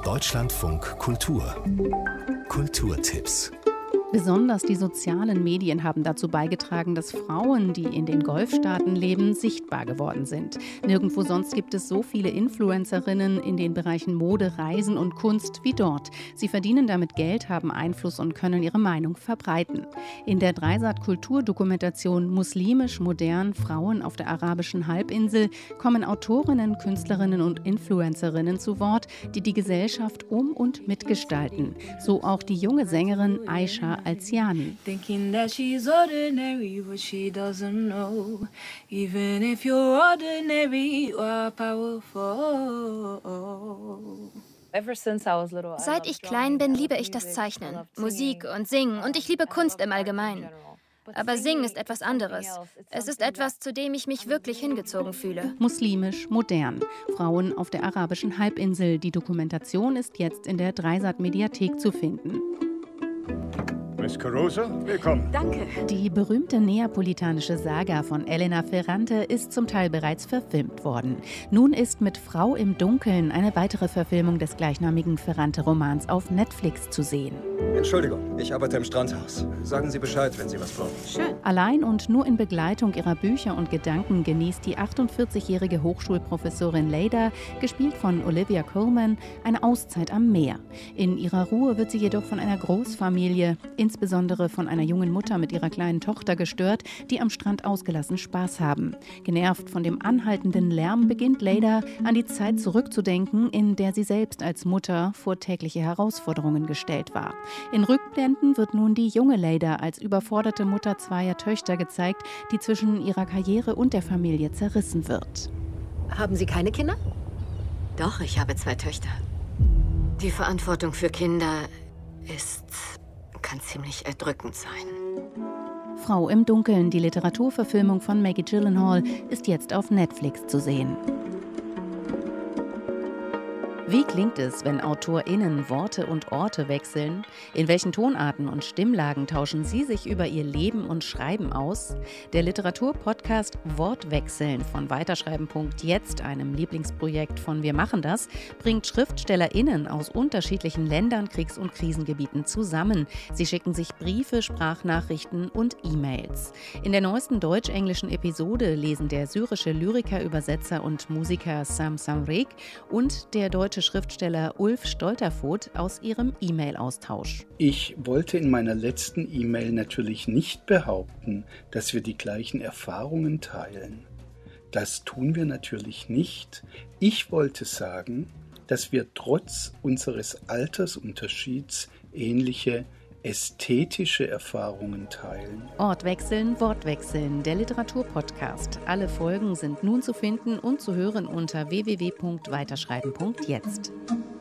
Deutschlandfunk Kultur. Kulturtipps. Besonders die sozialen Medien haben dazu beigetragen, dass Frauen, die in den Golfstaaten leben, sichtbar geworden sind. Nirgendwo sonst gibt es so viele Influencerinnen in den Bereichen Mode, Reisen und Kunst wie dort. Sie verdienen damit Geld, haben Einfluss und können ihre Meinung verbreiten. In der Dreisat-Kulturdokumentation Muslimisch modern Frauen auf der arabischen Halbinsel kommen Autorinnen, Künstlerinnen und Influencerinnen zu Wort, die die Gesellschaft um- und mitgestalten. So auch die junge Sängerin Aisha Alziani. Thinking that she's ordinary, but she doesn't know. Even if you're ordinary, you are powerful. Seit ich klein bin, liebe ich das Zeichnen, Musik und Singen und ich liebe Kunst im Allgemeinen. Aber Singen ist etwas anderes. Es ist etwas, zu dem ich mich wirklich hingezogen fühle. Muslimisch modern. Frauen auf der arabischen Halbinsel. Die Dokumentation ist jetzt in der Dreisat-Mediathek zu finden. Miss Caruso, willkommen. Danke. Die berühmte neapolitanische Saga von Elena Ferrante ist zum Teil bereits verfilmt worden. Nun ist mit Frau im Dunkeln eine weitere Verfilmung des gleichnamigen Ferrante-Romans auf Netflix zu sehen. Entschuldigung, ich arbeite im Strandhaus. Sagen Sie Bescheid, wenn Sie was brauchen. Schön. Allein und nur in Begleitung ihrer Bücher und Gedanken genießt die 48-jährige Hochschulprofessorin Leyda, gespielt von Olivia Colman, eine Auszeit am Meer. In ihrer Ruhe wird sie jedoch von einer Großfamilie, insbesondere von einer jungen Mutter mit ihrer kleinen Tochter gestört, die am Strand ausgelassen Spaß haben. Genervt von dem anhaltenden Lärm beginnt Leyda an die Zeit zurückzudenken, in der sie selbst als Mutter vor tägliche Herausforderungen gestellt war. In Rückblenden wird nun die junge Leyda als überforderte Mutter zweier Töchter gezeigt, die zwischen ihrer Karriere und der Familie zerrissen wird. Haben Sie keine Kinder? Doch, ich habe 2 Töchter. Die Verantwortung für Kinder kann ziemlich erdrückend sein. Frau im Dunkeln, die Literaturverfilmung von Maggie Gyllenhaal, ist jetzt auf Netflix zu sehen. Wie klingt es, wenn AutorInnen Worte und Orte wechseln? In welchen Tonarten und Stimmlagen tauschen sie sich über ihr Leben und Schreiben aus? Der Literaturpodcast Wortwechseln von Weiterschreiben.jetzt, einem Lieblingsprojekt von Wir machen das, bringt SchriftstellerInnen aus unterschiedlichen Ländern, Kriegs- und Krisengebieten zusammen. Sie schicken sich Briefe, Sprachnachrichten und E-Mails. In der neuesten deutsch-englischen Episode lesen der syrische Lyriker, Übersetzer und Musiker Sam Samrek und der deutsche Schriftsteller Ulf Stolterfoht aus ihrem E-Mail-Austausch. Ich wollte in meiner letzten E-Mail natürlich nicht behaupten, dass wir die gleichen Erfahrungen teilen. Das tun wir natürlich nicht. Ich wollte sagen, dass wir trotz unseres Altersunterschieds ähnliche ästhetische Erfahrungen teilen. Ortwechseln, Wortwechseln, der Literaturpodcast. Alle Folgen sind nun zu finden und zu hören unter www.weiterschreiben.jetzt.